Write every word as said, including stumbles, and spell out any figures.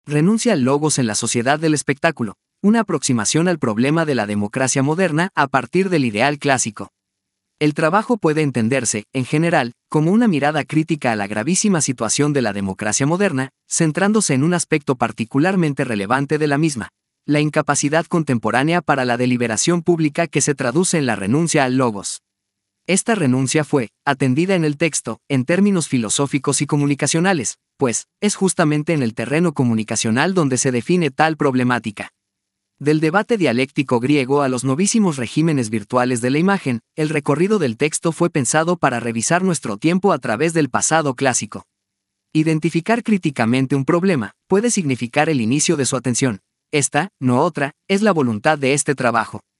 Renuncia al logos en la sociedad del espectáculo, una aproximación al problema de la democracia moderna a partir del ideal clásico. El trabajo puede entenderse, en general, como una mirada crítica a la gravísima situación de la democracia moderna, centrándose en un aspecto particularmente relevante de la misma, la incapacidad contemporánea para la deliberación pública que se traduce en la renuncia al logos. Esta renuncia fue, atendida en el texto, en términos filosóficos y comunicacionales, pues, es justamente en el terreno comunicacional donde se define tal problemática. Del debate dialéctico griego a los novísimos regímenes virtuales de la imagen, el recorrido del texto fue pensado para revisar nuestro tiempo a través del pasado clásico. Identificar críticamente un problema puede significar el inicio de su atención. Esta, no otra, es la voluntad de este trabajo.